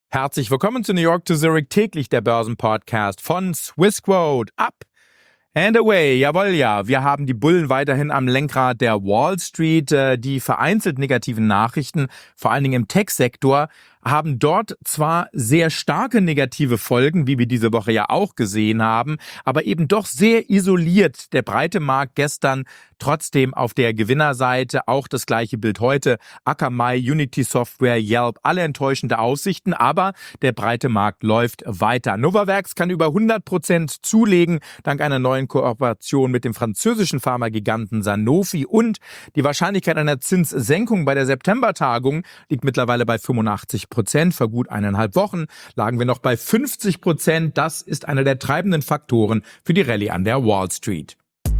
Herzlich willkommen zu New York to Zurich, täglich der Börsenpodcast von Swissquote. Up and away, jawohl, ja. Wir haben die Bullen weiterhin am Lenkrad der Wall Street. Die vereinzelt negativen Nachrichten, vor allen Dingen im Tech-Sektor, haben dort zwar sehr starke negative Folgen, wie wir diese Woche ja auch gesehen haben, aber eben doch sehr isoliert. Der breite Markt gestern trotzdem auf der Gewinnerseite, auch das gleiche Bild heute. Akamai, Unity Software, Yelp, alle enttäuschende Aussichten, aber der breite Markt läuft weiter. Novavax kann über 100% zulegen, dank einer neuen Kooperation mit dem französischen Pharmagiganten Sanofi, und die Wahrscheinlichkeit einer Zinssenkung bei der September-Tagung liegt mittlerweile bei 85%. Vor gut 1,5 Wochen lagen wir noch bei 50%. Das ist einer der treibenden Faktoren für die Rallye an der Wall Street.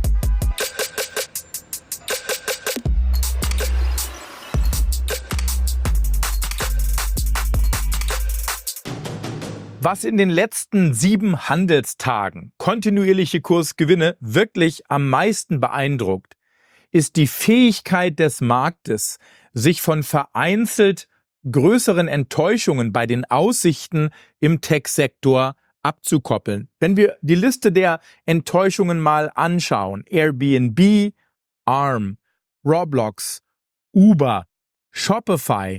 Was in den letzten 7 Handelstagen kontinuierliche Kursgewinne wirklich am meisten beeindruckt, ist die Fähigkeit des Marktes, sich von vereinzelt größeren Enttäuschungen bei den Aussichten im Tech-Sektor abzukoppeln. Wenn wir die Liste der Enttäuschungen mal anschauen: Airbnb, Arm, Roblox, Uber, Shopify,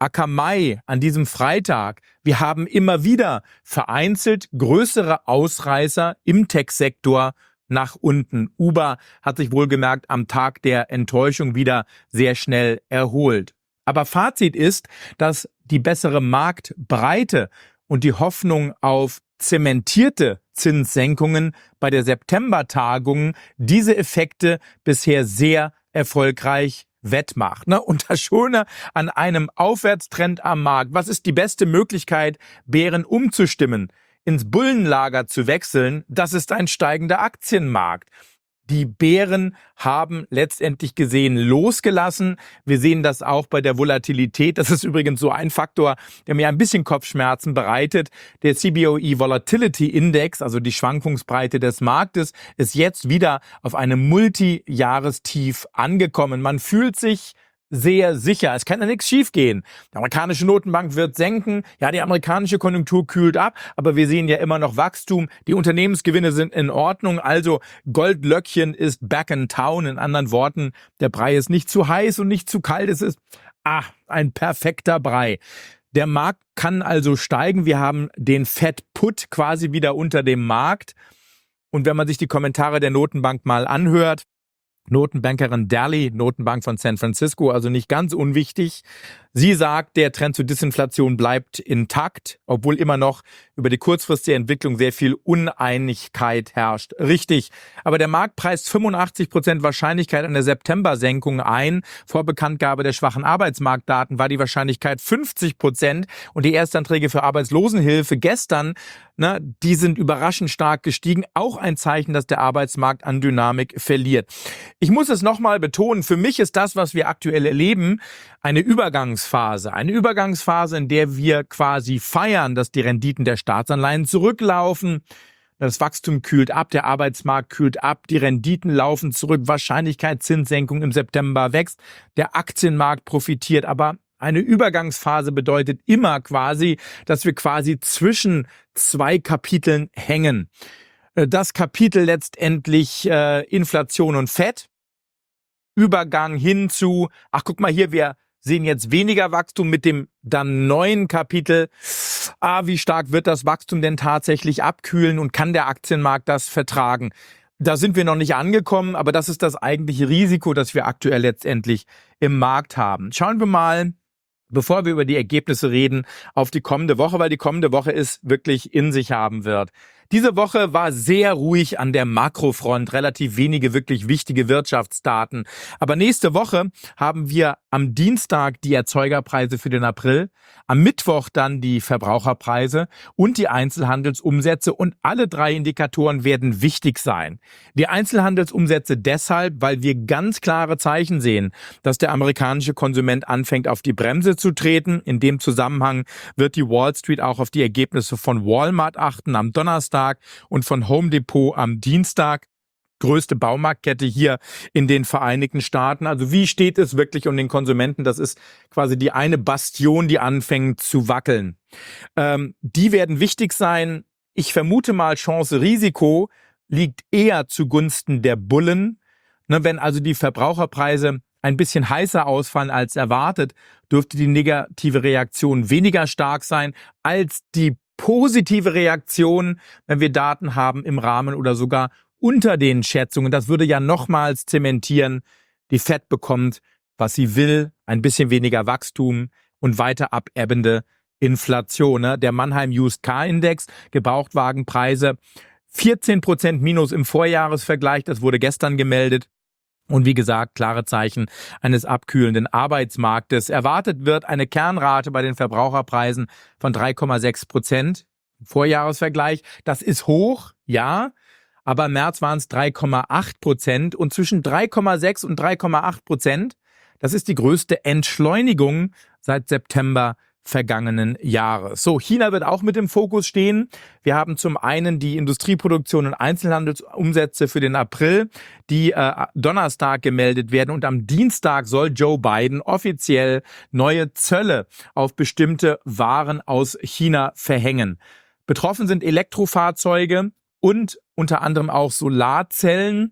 Akamai an diesem Freitag. Wir haben immer wieder vereinzelt größere Ausreißer im Tech-Sektor nach unten. Uber hat sich wohlgemerkt am Tag der Enttäuschung wieder sehr schnell erholt. Aber Fazit ist, dass die bessere Marktbreite und die Hoffnung auf zementierte Zinssenkungen bei der September-Tagung diese Effekte bisher sehr erfolgreich wettmacht. Und das Schöne an einem Aufwärtstrend am Markt: was ist die beste Möglichkeit, Bären umzustimmen, ins Bullenlager zu wechseln? Das ist ein steigender Aktienmarkt. Die Bären haben letztendlich gesehen losgelassen. Wir sehen das auch bei der Volatilität. Das ist übrigens so ein Faktor, der mir ein bisschen Kopfschmerzen bereitet. Der CBOE Volatility Index, also die Schwankungsbreite des Marktes, ist jetzt wieder auf einem Multijahrestief angekommen. Man fühlt sich sehr sicher. Es kann ja nichts schiefgehen. Die amerikanische Notenbank wird senken. Ja, die amerikanische Konjunktur kühlt ab, aber wir sehen ja immer noch Wachstum. Die Unternehmensgewinne sind in Ordnung. Also Goldlöckchen ist back in town. In anderen Worten, der Brei ist nicht zu heiß und nicht zu kalt. Es ist ein perfekter Brei. Der Markt kann also steigen. Wir haben den Fed Put quasi wieder unter dem Markt. Und wenn man sich die Kommentare der Notenbank mal anhört, Notenbankerin Daly, Notenbank von San Francisco, also nicht ganz unwichtig. Sie sagt, der Trend zur Disinflation bleibt intakt, obwohl immer noch über die kurzfristige Entwicklung sehr viel Uneinigkeit herrscht. Richtig, aber der Markt preist 85% Wahrscheinlichkeit einer September-Senkung ein. Vor Bekanntgabe der schwachen Arbeitsmarktdaten war die Wahrscheinlichkeit 50%, und die Erstanträge für Arbeitslosenhilfe gestern, die sind überraschend stark gestiegen. Auch ein Zeichen, dass der Arbeitsmarkt an Dynamik verliert. Ich muss es nochmal betonen, für mich ist das, was wir aktuell erleben, eine Übergangsphase. Eine Übergangsphase, in der wir quasi feiern, dass die Renditen der Staatsanleihen zurücklaufen. Das Wachstum kühlt ab, der Arbeitsmarkt kühlt ab, die Renditen laufen zurück, Wahrscheinlichkeit Zinssenkung im September wächst, der Aktienmarkt profitiert. Aber eine Übergangsphase bedeutet immer quasi, dass wir quasi zwischen 2 Kapiteln hängen. Das Kapitel letztendlich Inflation und Fed, Übergang hin zu, guck mal hier, wir sehen jetzt weniger Wachstum mit dem dann neuen Kapitel. Wie stark wird das Wachstum denn tatsächlich abkühlen und kann der Aktienmarkt das vertragen? Da sind wir noch nicht angekommen, aber das ist das eigentliche Risiko, das wir aktuell letztendlich im Markt haben. Schauen wir mal, bevor wir über die Ergebnisse reden, auf die kommende Woche, weil die kommende Woche es wirklich in sich haben wird. Diese Woche war sehr ruhig an der Makrofront, relativ wenige wirklich wichtige Wirtschaftsdaten. Aber nächste Woche haben wir am Dienstag die Erzeugerpreise für den April, am Mittwoch dann die Verbraucherpreise und die Einzelhandelsumsätze, und alle 3 Indikatoren werden wichtig sein. Die Einzelhandelsumsätze deshalb, weil wir ganz klare Zeichen sehen, dass der amerikanische Konsument anfängt, auf die Bremse zu treten. In dem Zusammenhang wird die Wall Street auch auf die Ergebnisse von Walmart achten am Donnerstag und von Home Depot am Dienstag. größte Baumarktkette hier in den Vereinigten Staaten. Also wie steht es wirklich um den Konsumenten? Das ist quasi die eine Bastion, die anfängt zu wackeln. Die werden wichtig sein. Ich vermute mal, Chance-Risiko liegt eher zugunsten der Bullen. Ne, wenn also die Verbraucherpreise ein bisschen heißer ausfallen als erwartet, dürfte die negative Reaktion weniger stark sein als die positive Reaktion, wenn wir Daten haben im Rahmen oder sogar unter den Schätzungen. Das würde ja nochmals zementieren, die Fed bekommt, was sie will, ein bisschen weniger Wachstum und weiter abebbende Inflation. Ne? Der Mannheim Used Car Index, Gebrauchtwagenpreise, 14% minus im Vorjahresvergleich, das wurde gestern gemeldet. Und wie gesagt, klare Zeichen eines abkühlenden Arbeitsmarktes. Erwartet wird eine Kernrate bei den Verbraucherpreisen von 3,6% im Vorjahresvergleich. Das ist hoch, ja, aber im März waren es 3,8% und zwischen 3,6 und 3,8%, das ist die größte Entschleunigung seit September vergangenen Jahres. So, China wird auch mit im Fokus stehen. Wir haben zum einen die Industrieproduktion und Einzelhandelsumsätze für den April, die Donnerstag gemeldet werden. Und am Dienstag soll Joe Biden offiziell neue Zölle auf bestimmte Waren aus China verhängen. Betroffen sind Elektrofahrzeuge und unter anderem auch Solarzellen.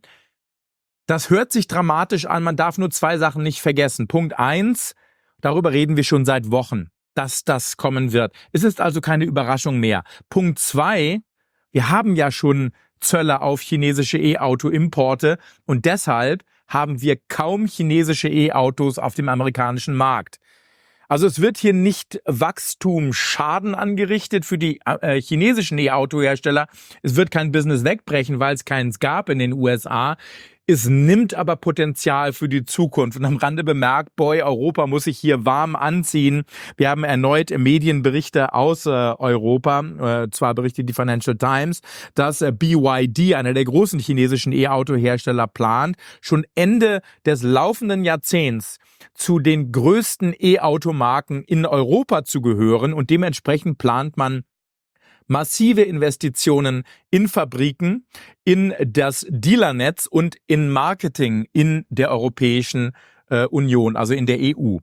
Das hört sich dramatisch an. Man darf nur zwei Sachen nicht vergessen. Punkt 1, darüber reden wir schon seit Wochen, dass das kommen wird. Es ist also keine Überraschung mehr. Punkt 2, wir haben ja schon Zölle auf chinesische E-Auto-Importe und deshalb haben wir kaum chinesische E-Autos auf dem amerikanischen Markt. Also es wird hier nicht Wachstumsschaden angerichtet für die chinesischen E-Auto-Hersteller. Es wird kein Business wegbrechen, weil es keins gab in den USA. Es nimmt aber Potenzial für die Zukunft. Und am Rande bemerkt, Europa muss sich hier warm anziehen. Wir haben erneut Medienberichte aus Europa, zwar berichtet die Financial Times, dass BYD, einer der großen chinesischen E-Auto-Hersteller, plant, schon Ende des laufenden Jahrzehnts zu den größten E-Auto-Marken in Europa zu gehören. Und dementsprechend plant man massive Investitionen in Fabriken, in das Dealernetz und in Marketing in der Europäischen Union, also in der EU.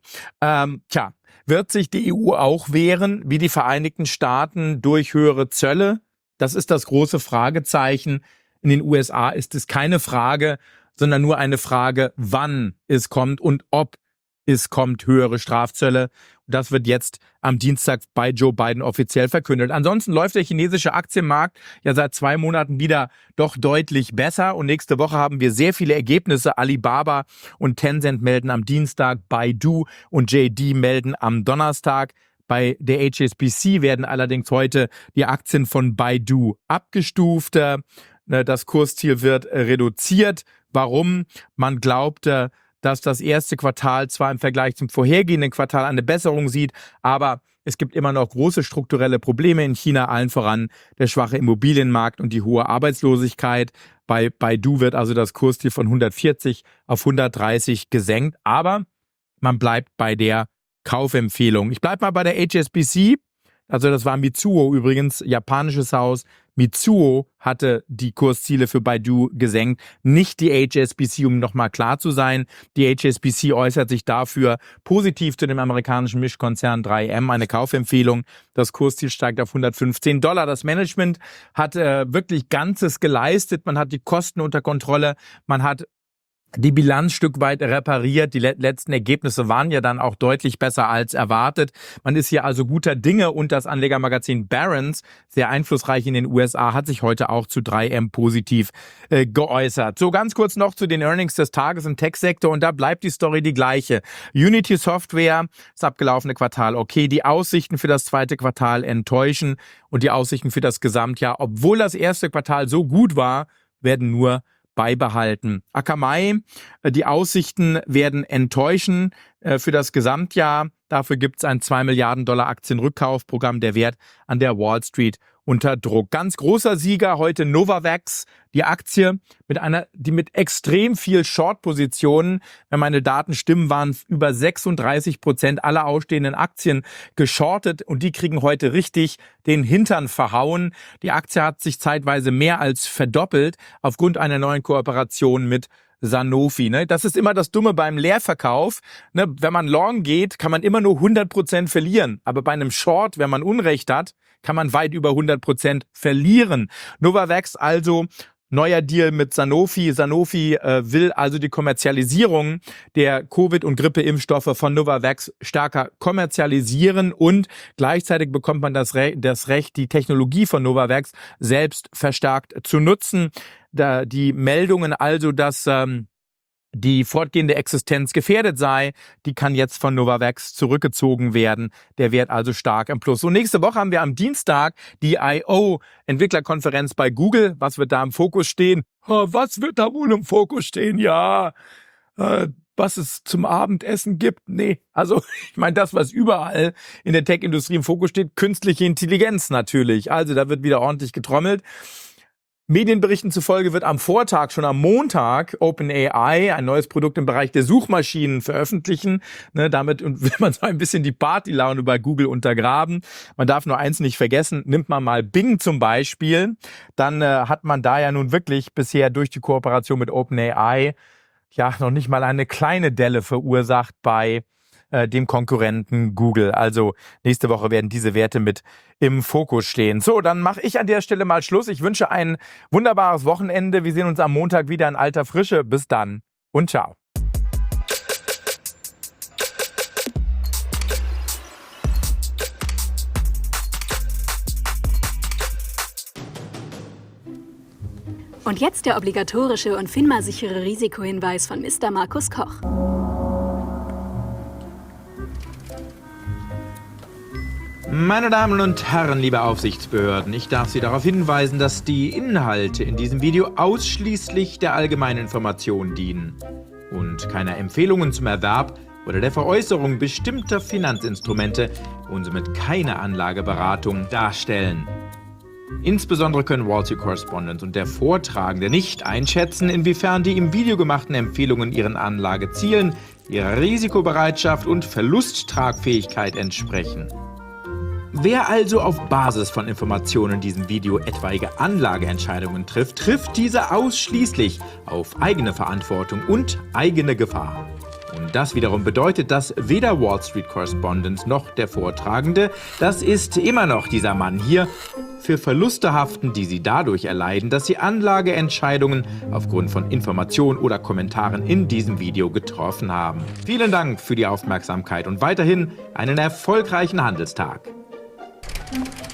Wird sich die EU auch wehren, wie die Vereinigten Staaten, durch höhere Zölle? Das ist das große Fragezeichen. In den USA ist es keine Frage, sondern nur eine Frage, wann es kommt und ob es kommt, höhere Strafzölle. Das wird jetzt am Dienstag bei Joe Biden offiziell verkündet. Ansonsten läuft der chinesische Aktienmarkt ja seit 2 Monaten wieder doch deutlich besser. Und nächste Woche haben wir sehr viele Ergebnisse. Alibaba und Tencent melden am Dienstag, Baidu und JD melden am Donnerstag. Bei der HSBC werden allerdings heute die Aktien von Baidu abgestuft. Das Kursziel wird reduziert. Warum? Man glaubte, dass das erste Quartal zwar im Vergleich zum vorhergehenden Quartal eine Besserung sieht, aber es gibt immer noch große strukturelle Probleme in China, allen voran der schwache Immobilienmarkt und die hohe Arbeitslosigkeit. Bei Baidu wird also das Kursziel von 140 auf 130 gesenkt, aber man bleibt bei der Kaufempfehlung. Ich bleibe mal bei der HSBC, also das war Mitsuo übrigens, japanisches Haus. Mitsuo hatte die Kursziele für Baidu gesenkt, nicht die HSBC, um nochmal klar zu sein. Die HSBC äußert sich dafür positiv zu dem amerikanischen Mischkonzern 3M, eine Kaufempfehlung. Das Kursziel steigt auf $115. Das Management hat wirklich Ganzes geleistet. Man hat die Kosten unter Kontrolle, man hat die Bilanz Stück weit repariert. Die letzten Ergebnisse waren ja dann auch deutlich besser als erwartet. Man ist hier also guter Dinge und das Anlegermagazin Barron's, sehr einflussreich in den USA, hat sich heute auch zu 3M positiv geäußert. So, ganz kurz noch zu den Earnings des Tages im Tech-Sektor und da bleibt die Story die gleiche. Unity Software, das abgelaufene Quartal okay, die Aussichten für das zweite Quartal enttäuschen und die Aussichten für das Gesamtjahr, obwohl das erste Quartal so gut war, werden nur beibehalten. Akamai, die Aussichten werden enttäuschen für das Gesamtjahr. Dafür gibt es ein 2 Milliarden Dollar Aktienrückkaufprogramm, der Wert an der Wall Street unter Druck. Ganz großer Sieger heute Novavax, die Aktie die mit extrem viel Short-Positionen, wenn meine Daten stimmen, waren über 36% aller ausstehenden Aktien geschortet und die kriegen heute richtig den Hintern verhauen. Die Aktie hat sich zeitweise mehr als verdoppelt aufgrund einer neuen Kooperation mit Sanofi. Ne? Das ist immer das Dumme beim Leerverkauf. Ne? Wenn man long geht, kann man immer nur 100% verlieren. Aber bei einem Short, wenn man Unrecht hat, kann man weit über 100% verlieren. Novavax also, neuer Deal mit Sanofi. Sanofi will also die Kommerzialisierung der Covid- und Grippeimpfstoffe von Novavax stärker kommerzialisieren und gleichzeitig bekommt man das Recht, die Technologie von Novavax selbst verstärkt zu nutzen. Die Meldungen also, dass die fortgehende Existenz gefährdet sei, die kann jetzt von Novavax zurückgezogen werden. Der Wert also stark im Plus. Und nächste Woche haben wir am Dienstag die I.O. Entwicklerkonferenz bei Google. Was wird da im Fokus stehen? Was wird da wohl im Fokus stehen? Ja, was es zum Abendessen gibt? Nee, also ich meine das, was überall in der Tech-Industrie im Fokus steht, künstliche Intelligenz natürlich. Also da wird wieder ordentlich getrommelt. Medienberichten zufolge wird am Vortag, schon am Montag, OpenAI ein neues Produkt im Bereich der Suchmaschinen veröffentlichen. Ne, damit will man so ein bisschen die Partylaune bei Google untergraben. Man darf nur eins nicht vergessen, nimmt man mal Bing zum Beispiel, dann hat man da ja nun wirklich bisher durch die Kooperation mit OpenAI ja noch nicht mal eine kleine Delle verursacht bei dem Konkurrenten Google. Also nächste Woche werden diese Werte mit im Fokus stehen. So, dann mache ich an der Stelle mal Schluss. Ich wünsche ein wunderbares Wochenende. Wir sehen uns am Montag wieder in alter Frische. Bis dann und ciao. Und jetzt der obligatorische und FINMA-sichere Risikohinweis von Mr. Markus Koch. Meine Damen und Herren, liebe Aufsichtsbehörden, ich darf Sie darauf hinweisen, dass die Inhalte in diesem Video ausschließlich der allgemeinen Information dienen und keiner Empfehlungen zum Erwerb oder der Veräußerung bestimmter Finanzinstrumente und somit keine Anlageberatung darstellen. Insbesondere können Wall Street Correspondent und der Vortragende nicht einschätzen, inwiefern die im Video gemachten Empfehlungen ihren Anlagezielen, ihrer Risikobereitschaft und Verlusttragfähigkeit entsprechen. Wer also auf Basis von Informationen in diesem Video etwaige Anlageentscheidungen trifft, trifft diese ausschließlich auf eigene Verantwortung und eigene Gefahr. Und das wiederum bedeutet, dass weder Wall Street Correspondent noch der Vortragende, das ist immer noch dieser Mann hier, für Verluste haften, die sie dadurch erleiden, dass sie Anlageentscheidungen aufgrund von Informationen oder Kommentaren in diesem Video getroffen haben. Vielen Dank für die Aufmerksamkeit und weiterhin einen erfolgreichen Handelstag.